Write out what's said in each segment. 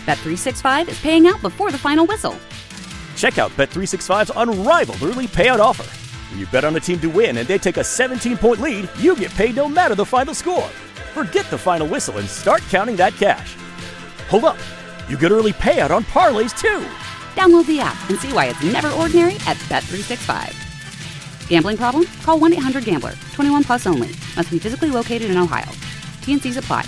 Bet365 is paying out before the final whistle. Check out Bet365's unrivaled early payout offer. When you bet on a team to win and they take a 17-point lead, you get paid no matter the final score. Forget the final whistle and start counting that cash. Hold up. You get early payout on parlays, too. Download the app and see why it's never ordinary at Bet365. Gambling problem? Call 1-800-GAMBLER. 21 plus only. Must be physically located in Ohio. T&Cs apply.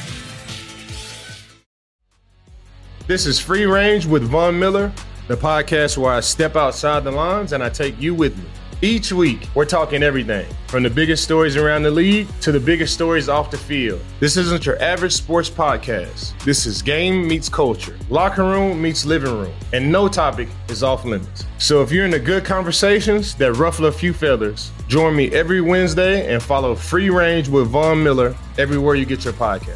This is Free Range with Von Miller, the podcast where I step outside the lines and I take you with me. Each week, we're talking everything from the biggest stories around the league to the biggest stories off the field. This isn't your average sports podcast. This is game meets culture, locker room meets living room, and no topic is off limits. So if you're into good conversations that ruffle a few feathers, join me every Wednesday and follow Free Range with Von Miller everywhere you get your podcast.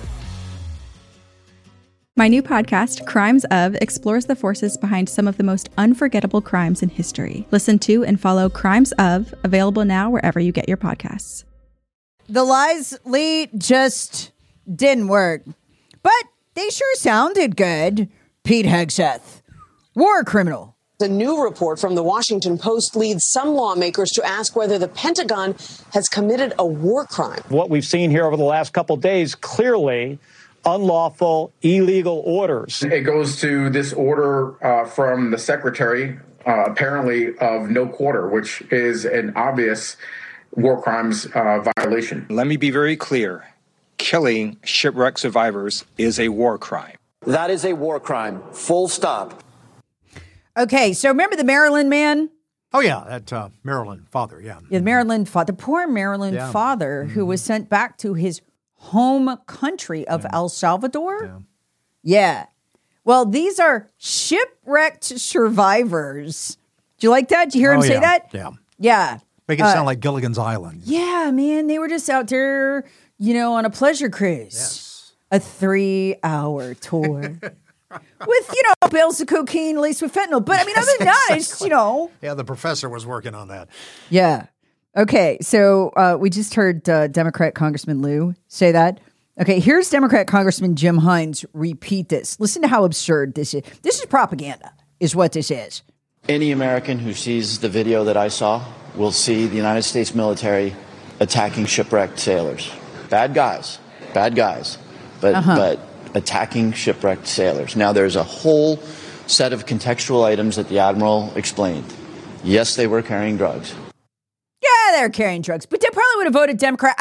My new podcast, Crimes Of, explores the forces behind some of the most unforgettable crimes in history. Listen to and follow Crimes Of, available now wherever you get your podcasts. The lies, Lee, just didn't work. But they sure sounded good. Pete Hegseth, war criminal. The new report from the Washington Post leads some lawmakers to ask whether the Pentagon has committed a war crime. What we've seen here over the last couple of days, clearly unlawful, illegal orders. It goes to this order from the secretary, apparently of no quarter, which is an obvious war crimes violation. Let me be very clear. Killing shipwreck survivors is a war crime. That is a war crime. Full stop. Okay, so remember the Maryland man? Oh, yeah, that Maryland father, yeah. The Maryland father, the poor Maryland father who was sent back to his home country of El Salvador? Yeah. Well, these are shipwrecked survivors. Do you like that? Did you hear him say that? Yeah. Yeah. Make it sound like Gilligan's Island. Yeah, man. They were just out there, on a pleasure cruise. Yes. A 3-hour tour. With, bales of cocaine laced with fentanyl. But, other than that, it's, Yeah, the professor was working on that. Yeah. Okay, so we just heard Democrat Congressman Liu say that. Okay, here's Democrat Congressman Jim Hines repeat this. Listen to how absurd this is. This is propaganda, is what this is. Any American who sees the video that I saw will see the United States military attacking shipwrecked sailors. Bad guys, but attacking shipwrecked sailors. Now, there's a whole set of contextual items that the Admiral explained. Yes, they were carrying drugs. Yeah, they're carrying drugs, but they probably would have voted Democrat.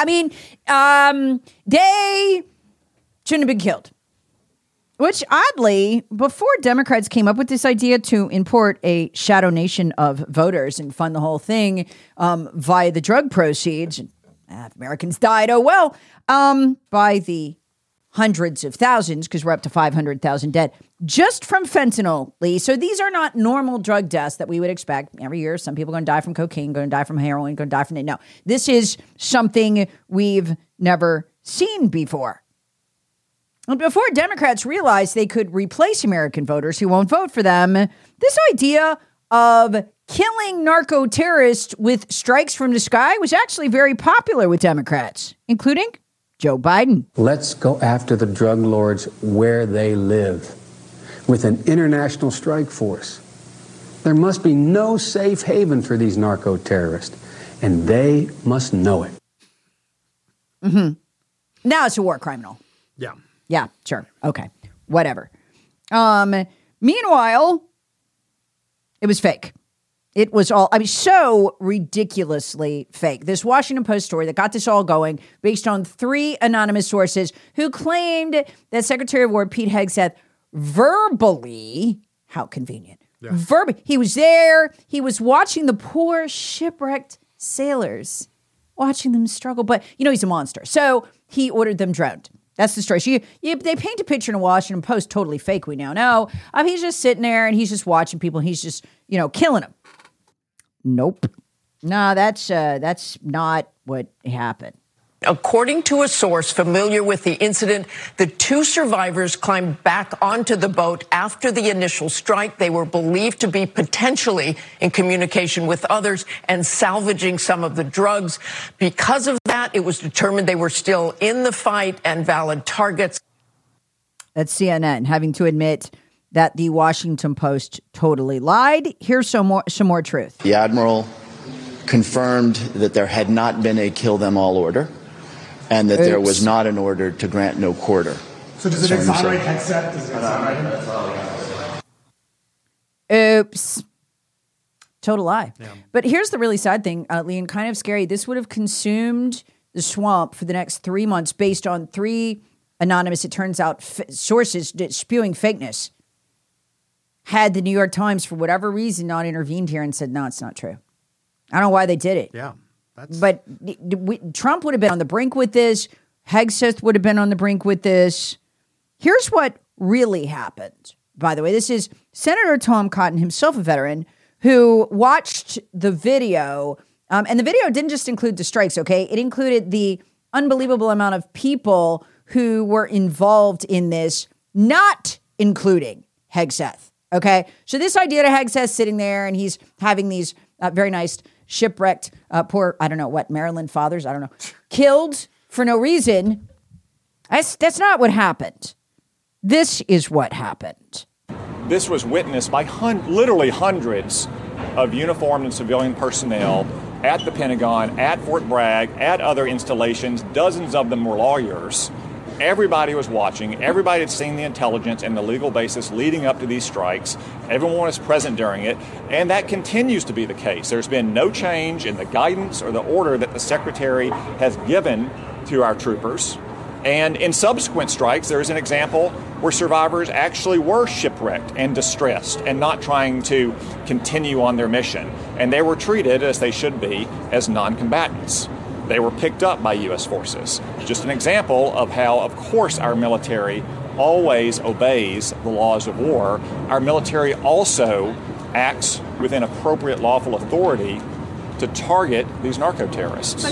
They shouldn't have been killed. Which, oddly, before Democrats came up with this idea to import a shadow nation of voters and fund the whole thing via the drug proceeds, Americans died, by the hundreds of thousands, because we're up to 500,000 dead, just from fentanyl, Lee. So these are not normal drug deaths that we would expect. Every year, some people are going to die from cocaine, going to die from heroin, going to die from it. No, this is something we've never seen before. Before Democrats realized they could replace American voters who won't vote for them, this idea of killing narco terrorists with strikes from the sky was actually very popular with Democrats, including Joe Biden. Let's go after the drug lords where they live with an international strike force. There must be no safe haven for these narco terrorists, and they must know it. Mm-hmm. Now it's a war criminal. Yeah. Yeah, sure. Okay. Whatever. Meanwhile, it was fake. It was all, so ridiculously fake. This Washington Post story that got this all going based on 3 anonymous sources who claimed that Secretary of War Pete Hegseth verbally, how convenient, he was there, he was watching the poor shipwrecked sailors, watching them struggle, but he's a monster. So he ordered them drowned. That's the story. So they paint a picture in the Washington Post, totally fake, we now know. He's just sitting there and he's just watching people and he's just, killing them. Nope. No, that's not what happened. According to a source familiar with the incident, the 2 survivors climbed back onto the boat after the initial strike. They were believed to be potentially in communication with others and salvaging some of the drugs. Because of that, it was determined they were still in the fight and valid targets. That's CNN having to admit that the Washington Post totally lied. Here's some more truth. The admiral confirmed that there had not been a kill them all order and that there was not an order to grant no quarter. So does it exonerate Hegseth? Does it exonerate? Oops. Total lie. Yeah. But here's the really sad thing, Lee, and kind of scary. This would have consumed the swamp for the next 3 months based on 3 anonymous, it turns out, sources spewing fakeness. Had the New York Times, for whatever reason, not intervened here and said, no, it's not true. I don't know why they did it. Yeah. But Trump would have been on the brink with this. Hegseth would have been on the brink with this. Here's what really happened. By the way, this is Senator Tom Cotton, himself a veteran, who watched the video. And the video didn't just include the strikes, okay? It included the unbelievable amount of people who were involved in this, not including Hegseth, okay? So this idea that Hegseth sitting there and he's having these very nice shipwrecked, poor, I don't know what, Maryland fathers, I don't know, killed for no reason. That's not what happened. This is what happened. This was witnessed by literally hundreds of uniformed and civilian personnel at the Pentagon, at Fort Bragg, at other installations. Dozens of them were lawyers. Everybody was watching. Everybody had seen the intelligence and the legal basis leading up to these strikes. Everyone was present during it, and that continues to be the case. There's been no change in the guidance or the order that the Secretary has given to our troopers. And in subsequent strikes, there's an example where survivors actually were shipwrecked and distressed and not trying to continue on their mission. And they were treated, as they should be, as non-combatants. They were picked up by U.S. forces. Just an example of how, of course, our military always obeys the laws of war. Our military also acts within appropriate lawful authority to target these narco-terrorists.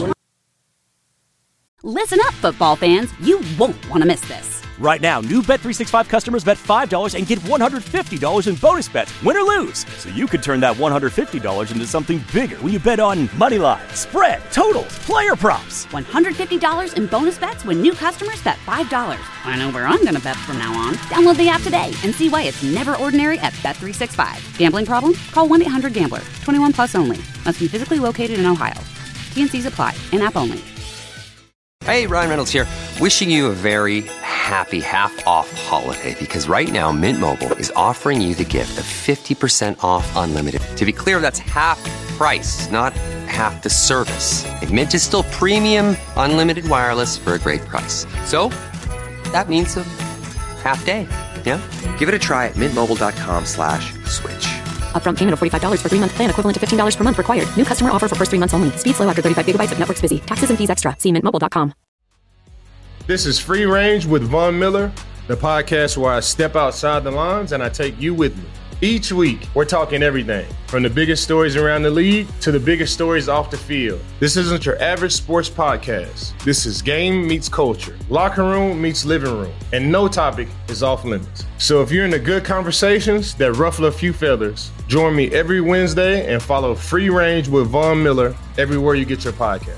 Listen up, football fans. You won't want to miss this. Right now, new Bet365 customers bet $5 and get $150 in bonus bets, win or lose. So you could turn that $150 into something bigger when you bet on money line, spread, totals, player props. $150 in bonus bets when new customers bet $5. I know where I'm going to bet from now on. Download the app today and see why it's never ordinary at Bet365. Gambling problem? Call 1-800-GAMBLER. 21 plus only. Must be physically located in Ohio. T&Cs apply. In-app only. Hey, Ryan Reynolds here. Wishing you a very happy half-off holiday because right now Mint Mobile is offering you the gift of 50% off unlimited. To be clear, that's half price, not half the service. And Mint is still premium unlimited wireless for a great price. So that means a half day, yeah? Give it a try at mintmobile.com/switch. Upfront payment of $45 for 3-month plan, equivalent to $15 per month required. New customer offer for first 3 months only. Speed slow after 35 gigabytes if network's busy. Taxes and fees extra. See mintmobile.com. This is Free Range with Von Miller, the podcast where I step outside the lines and I take you with me. Each week, we're talking everything from the biggest stories around the league to the biggest stories off the field. This isn't your average sports podcast. This is game meets culture, locker room meets living room, and no topic is off limits. So if you're into good conversations that ruffle a few feathers, join me every Wednesday and follow Free Range with Von Miller everywhere you get your podcast.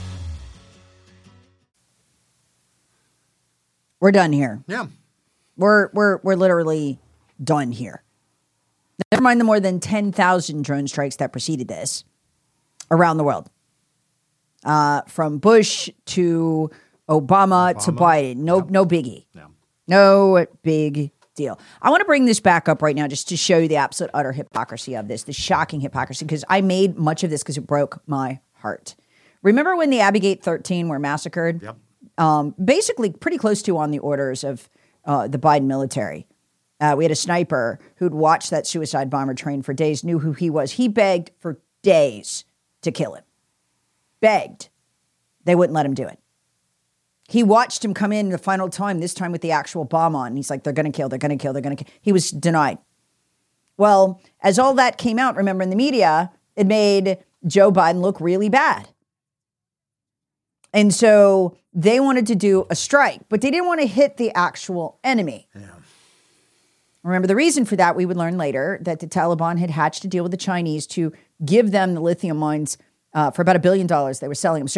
We're done here. Yeah. We're literally done here. Never mind the more than 10,000 drone strikes that preceded this around the world. From Bush to Obama to Biden. No biggie. Yeah. No big deal. I want to bring this back up right now just to show you the absolute utter hypocrisy of this, the shocking hypocrisy, because I made much of this because it broke my heart. Remember when the Abbey Gate 13 were massacred? Yep. Basically pretty close to on the orders of the Biden military. We had a sniper who'd watched that suicide bomber train for days, knew who he was. He begged for days to kill him. Begged. They wouldn't let him do it. He watched him come in the final time, this time with the actual bomb on. And he's like, they're going to kill, they're going to kill, they're going to kill. He was denied. Well, as all that came out, remember in the media, it made Joe Biden look really bad. And so they wanted to do a strike, but they didn't want to hit the actual enemy. Yeah. Remember, the reason for that, we would learn later, that the Taliban had hatched a deal with the Chinese to give them the lithium mines for about $1 billion. They were selling them. So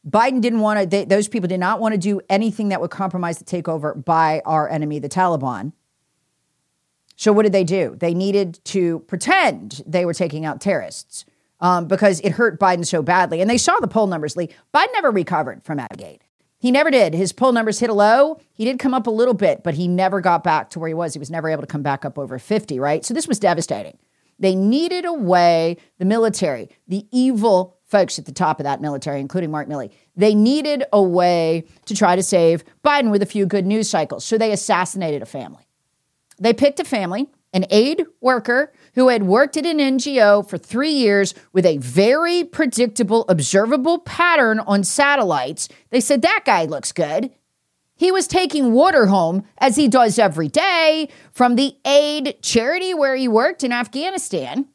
Biden didn't want to, those people did not want to do anything that would compromise the takeover by our enemy, the Taliban. So what did they do? They needed to pretend they were taking out terrorists because it hurt Biden so badly. And they saw the poll numbers, Lee. Biden never recovered from Applegate. He never did. His poll numbers hit a low. He did come up a little bit, but he never got back to where he was. He was never able to come back up over 50, right? So this was devastating. They needed a way, the military, the evil folks at the top of that military, including Mark Milley, they needed a way to try to save Biden with a few good news cycles. So they assassinated a family. They picked a family, an aid worker who had worked at an NGO for 3 years with a very predictable, observable pattern on satellites. They said, that guy looks good. He was taking water home, as he does every day, from the aid charity where he worked in Afghanistan.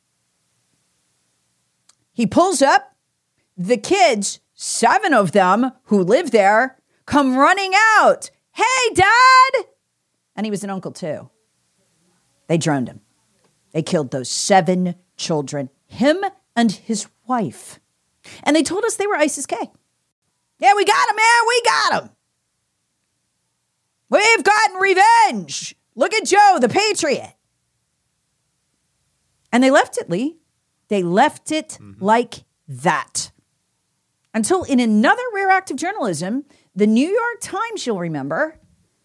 He pulls up. The kids, 7 of them who live there, come running out. Hey, Dad! And he was an uncle, too. They droned him. They killed those 7 children, him and his wife. And they told us they were ISIS-K. Yeah, we got him, man. We got him. We've gotten revenge. Look at Joe, the patriot. And they left it, Lee. They left it like that. Until in another rare act of journalism, the New York Times, you'll remember,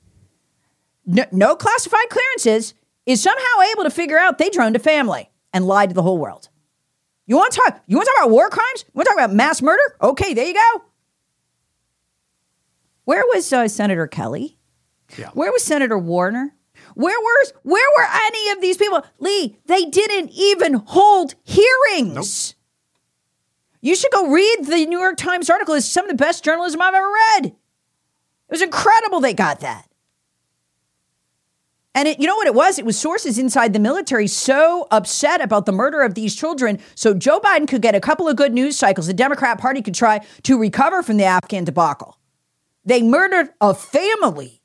no classified clearances, is somehow able to figure out they droned a family and lied to the whole world. You want to talk about war crimes? You want to talk about mass murder? Okay, there you go. Where was Senator Kelly? Yeah. Where was Senator Warner? Where were any of these people? Lee, they didn't even hold hearings. Nope. You should go read the New York Times article. It's some of the best journalism I've ever read. It was incredible they got that. And you know what it was? It was sources inside the military so upset about the murder of these children, so Joe Biden could get a couple of good news cycles. The Democrat Party could try to recover from the Afghan debacle. They murdered a family.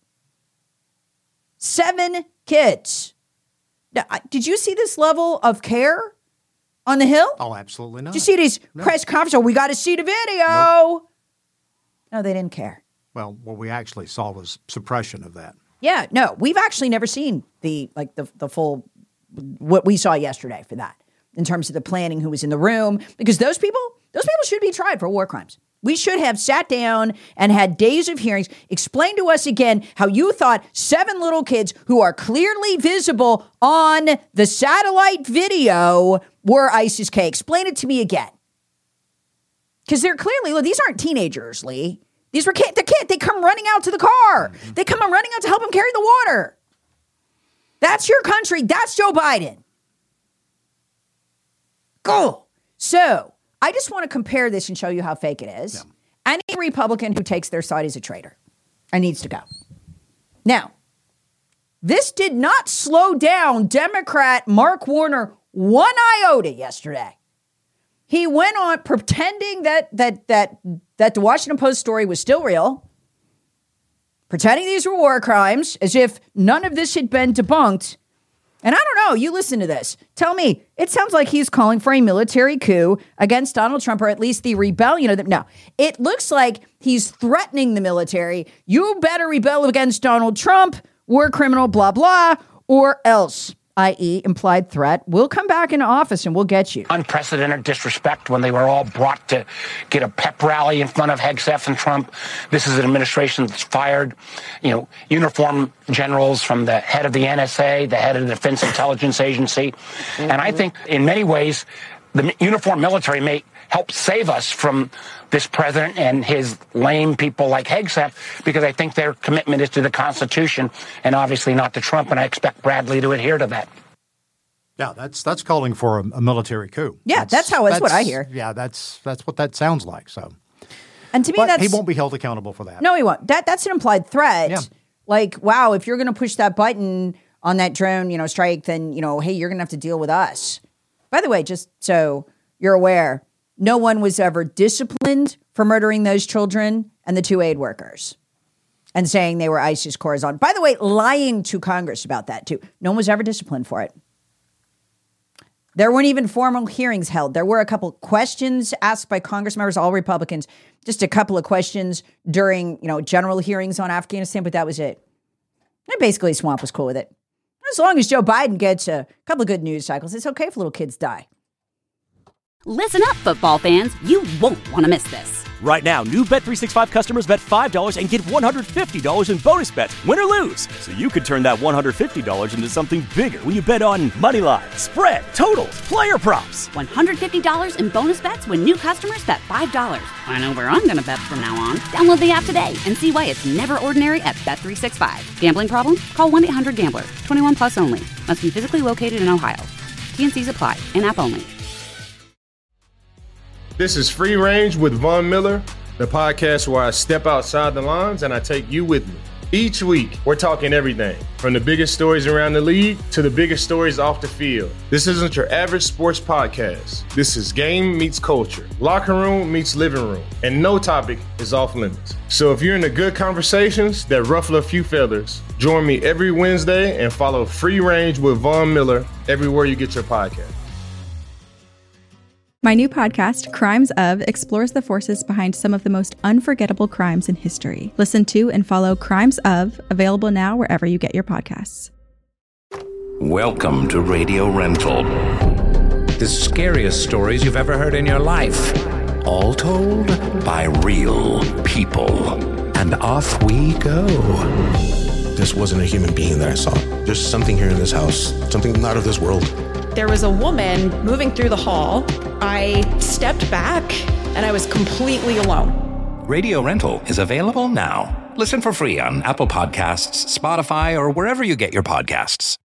7 kids. Now, did you see this level of care on the Hill? Oh, absolutely not. Did you see these press conferences? Oh, we got to see the video. Nope. No, they didn't care. Well, what we actually saw was suppression of that. Yeah, no, we've actually never seen the full, what we saw yesterday for that in terms of the planning, who was in the room, because those people should be tried for war crimes. We should have sat down and had days of hearings. Explain to us again how you thought 7 little kids who are clearly visible on the satellite video were ISIS-K. Explain it to me again. Because they're clearly, look, these aren't teenagers, Lee. These were kids. They come running out to the car. They come running out to help him carry the water. That's your country. That's Joe Biden. Go. So I just want to compare this and show you how fake it is. Yeah. Any Republican who takes their side is a traitor and needs to go. Now, this did not slow down Democrat Mark Warner one iota yesterday. He went on pretending that the Washington Post story was still real, pretending these were war crimes, as if none of this had been debunked. And I don't know, you listen to this. Tell me, it sounds like he's calling for a military coup against Donald Trump, or at least the rebellion of them. No, it looks like he's threatening the military. You better rebel against Donald Trump, war criminal, blah, blah, or else. I.e. implied threat, we'll come back into office and we'll get you. Unprecedented disrespect when they were all brought to get a pep rally in front of Hegseth and Trump. This is an administration that's fired, uniform generals from the head of the NSA, the head of the Defense Intelligence Agency. Mm-hmm. And I think in many ways, the uniformed military may help save us from this president and his lame people like Hegseth, because I think their commitment is to the Constitution and obviously not to Trump, and I expect Bradley to adhere to that. Yeah, that's calling for a military coup. Yeah, that's what I hear. Yeah, that's what that sounds like. So, and to me, he won't be held accountable for that. No, he won't. That's an implied threat. Yeah. Like, wow, if you're going to push that button on that drone, strike, then hey, you're going to have to deal with us. By the way, just so you're aware, no one was ever disciplined for murdering those children and the 2 aid workers and saying they were ISIS correspondents. By the way, lying to Congress about that too. No one was ever disciplined for it. There weren't even formal hearings held. There were a couple questions asked by Congress members, all Republicans, just a couple of questions during, general hearings on Afghanistan, but that was it. And basically, Swamp was cool with it. As long as Joe Biden gets a couple of good news cycles, it's okay if little kids die. Listen up, football fans. You won't want to miss this. Right now, new Bet365 customers bet $5 and get $150 in bonus bets, win or lose. So you could turn that $150 into something bigger when you bet on money line, spread, totals, player props. $150 in bonus bets when new customers bet $5. I know where I'm going to bet from now on. Download the app today and see why it's never ordinary at Bet365. Gambling problem? Call 1-800-GAMBLER. 21 plus only. Must be physically located in Ohio. T&Cs apply. In-app only. This is Free Range with Von Miller, the podcast where I step outside the lines and I take you with me. Each week, we're talking everything from the biggest stories around the league to the biggest stories off the field. This isn't your average sports podcast. This is game meets culture, locker room meets living room, and no topic is off limits. So if you're into good conversations that ruffle a few feathers, join me every Wednesday and follow Free Range with Von Miller everywhere you get your podcast. My new podcast, Crimes Of, explores the forces behind some of the most unforgettable crimes in history. Listen to and follow Crimes Of, available now wherever you get your podcasts. Welcome to Radio Rental. The scariest stories you've ever heard in your life. All told by real people. And off we go. This wasn't a human being that I saw. There's something here in this house, something not of this world. There was a woman moving through the hall. I stepped back and I was completely alone. Radio Rental is available now. Listen for free on Apple Podcasts, Spotify, or wherever you get your podcasts.